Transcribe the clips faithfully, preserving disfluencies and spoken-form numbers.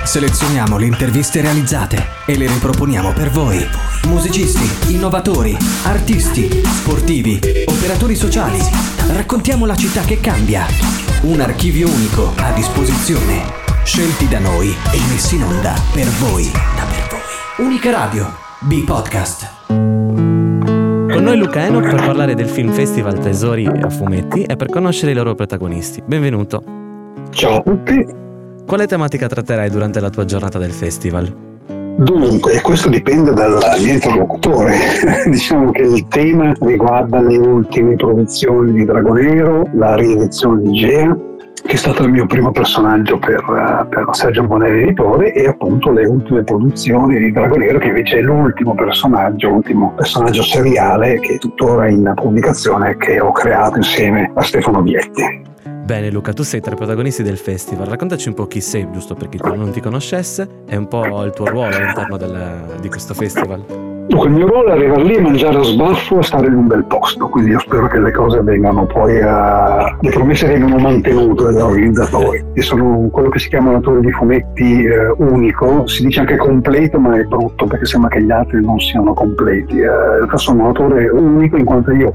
Selezioniamo le interviste realizzate e le riproponiamo per voi. Musicisti, innovatori, artisti, sportivi, operatori sociali. Raccontiamo la città che cambia. Un archivio unico a disposizione. Scelti da noi e messi in onda per voi. Da per voi. Unica Radio, B-Podcast. Con noi Luca Enoch per parlare del Film Festival Tesori a Fumetti e per conoscere i loro protagonisti. Benvenuto. Ciao a tutti. Quale tematica tratterai durante la tua giornata del festival? Dunque, questo dipende dal mio interlocutore. Diciamo che il tema riguarda le ultime produzioni di Dragonero, la riedizione di Gea, che è stato il mio primo personaggio per, per Sergio Bonelli Editore, e appunto le ultime produzioni di Dragonero, che invece è l'ultimo personaggio, l'ultimo personaggio seriale che è tuttora in pubblicazione, che ho creato insieme a Stefano Vietti. Bene Luca, tu sei tra i protagonisti del festival, raccontaci un po' chi sei, giusto per chi non ti conoscesse, e un po' il tuo ruolo all'interno del, di questo festival. Dunque, il mio ruolo è arrivare lì a mangiare a sbaffo e stare in un bel posto, quindi io spero che le cose vengano poi, a... le promesse vengano mantenute dagli organizzatori. Io sono quello che si chiama un autore di fumetti eh, unico, si dice anche completo, ma è brutto perché sembra che gli altri non siano completi. Eh, in realtà sono un autore unico in quanto io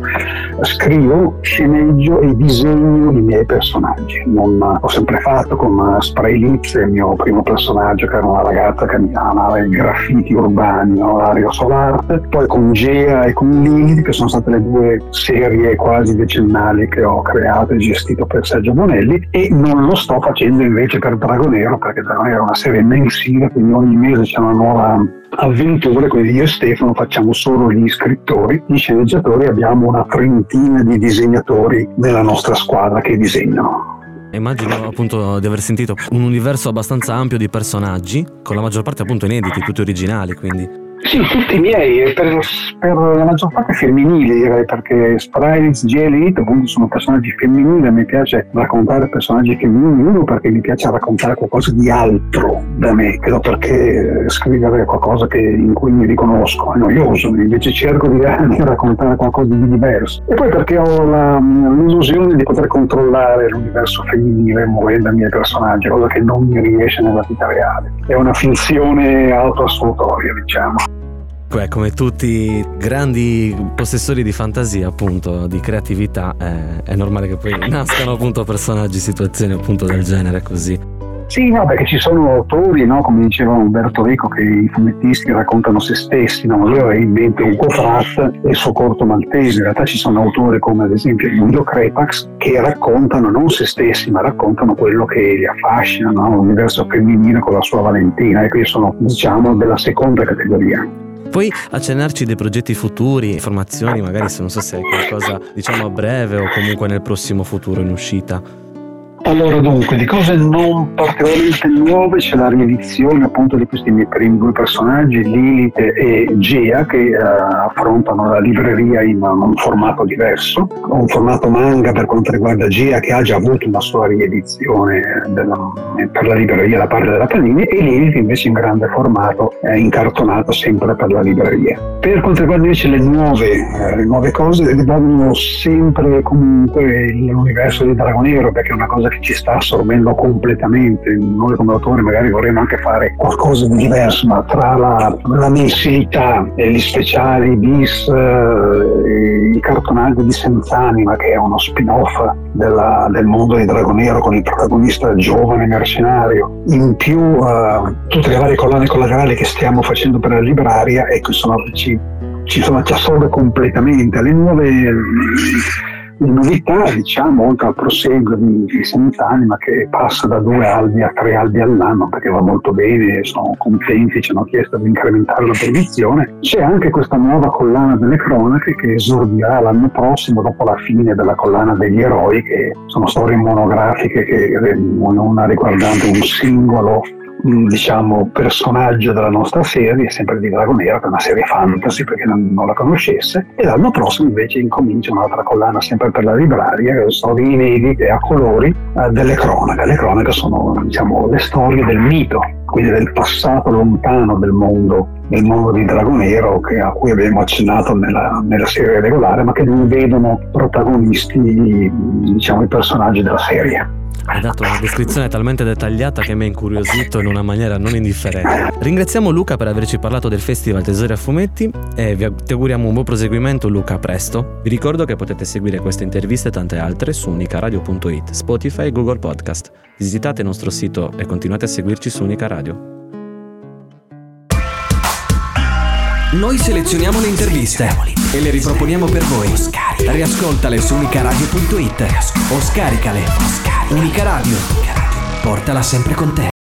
scrivo, sceneggio e disegno i miei personaggi. Non, ho sempre fatto con Spray Lips, il mio primo personaggio, che era una ragazza che amava i graffiti urbani, no? Aria Solare. Poi con Gea e con Lilith, che sono state le due serie quasi decennali che ho creato e gestito per Sergio Bonelli, e non lo sto facendo invece per Dragonero, perché Dragonero è una serie mensile, quindi ogni mese c'è una nuova avventura, quindi io e Stefano facciamo solo gli scrittori, gli sceneggiatori, abbiamo una trentina di disegnatori nella nostra squadra che disegnano. Immagino appunto di aver sentito un universo abbastanza ampio di personaggi, con la maggior parte appunto inediti, tutti originali, quindi... Sì, tutti i miei, per, per la maggior parte femminili direi, perché Sprites, Jelly, appunto sono personaggi femminili, a me piace raccontare personaggi femminili, uno perché mi piace raccontare qualcosa di altro da me, credo perché scrivere qualcosa che, in cui mi riconosco è noioso, invece cerco di, di raccontare qualcosa di diverso, e poi perché ho la, l'illusione di poter controllare l'universo femminile muovendo i miei personaggi, cosa che non mi riesce nella vita reale, è una finzione autoassolutoria, diciamo. Come tutti grandi possessori di fantasia, appunto, di creatività, eh, è normale che poi nascano appunto personaggi, situazioni appunto del genere così. Sì, no, perché ci sono autori, no, come diceva Umberto Eco, che i fumettisti raccontano se stessi, no? Io ho in mente Ugo Pratt e il suo corto maltese. In realtà ci sono autori come ad esempio Guido Crepax che raccontano non se stessi, ma raccontano quello che li affascina, no? L'universo femminile con la sua Valentina, e qui sono, diciamo, della seconda categoria. Puoi accennarci dei progetti futuri, informazioni, magari se non so se hai qualcosa diciamo a breve o comunque nel prossimo futuro in uscita? Allora, dunque, di cose non particolarmente nuove c'è la riedizione appunto di questi miei primi due personaggi, Lilith e Gea, che uh, affrontano la libreria in un formato diverso, un formato manga per quanto riguarda Gea, che ha già avuto una sua riedizione della, per la libreria da parte della Panini, e Lilith invece in grande formato, eh, incartonato sempre per la libreria. Per quanto riguarda invece le nuove, eh, le nuove cose, riguardano sempre comunque l'universo di Dragonero, perché è una cosa che ci sta assorbendo completamente. Noi come autori magari vorremmo anche fare qualcosa di diverso, ma tra la, la mensilità e gli speciali, i bis, eh, i cartonaggi di Senz'anima, che è uno spin-off della, del mondo di Dragonero con il protagonista giovane mercenario, in più eh, tutte le varie collane collaterali che stiamo facendo per la libraria, ecco, sono, ci, ci, sono, ci assorbe completamente. Le nuove Le novità, diciamo, oltre al proseguo di, di Senz'anima, che passa da due albi a tre albi all'anno perché va molto bene, sono contenti, ci hanno chiesto di incrementare la produzione, c'è anche questa nuova collana delle cronache che esordirà l'anno prossimo, dopo la fine della collana degli eroi, che sono storie monografiche, che una riguardante un singolo, diciamo, personaggio della nostra serie, sempre di Dragonero, che è una serie fantasy perché non, non la conoscesse, e l'anno prossimo invece incomincia un'altra collana sempre per la libraria, che sono inedite a colori, eh, delle cronache. Le cronache sono, diciamo, le storie del mito, quindi del passato lontano del mondo, del mondo di Dragonero, che, a cui abbiamo accennato nella, nella serie regolare, ma che non vedono protagonisti, diciamo, i personaggi della serie. Hai dato una descrizione talmente dettagliata che mi ha incuriosito in una maniera non indifferente. Ringraziamo Luca per averci parlato del Festival Tesori a Fumetti e vi auguriamo un buon proseguimento, Luca, presto. Vi ricordo che potete seguire queste interviste e tante altre su unicaradio punto it, Spotify e Google Podcast. Visitate il nostro sito e continuate a seguirci su Unica Radio. Noi selezioniamo le interviste e le riproponiamo per voi. Riascoltale su unicaradio punto it o scaricale. Unica Radio, portala sempre con te.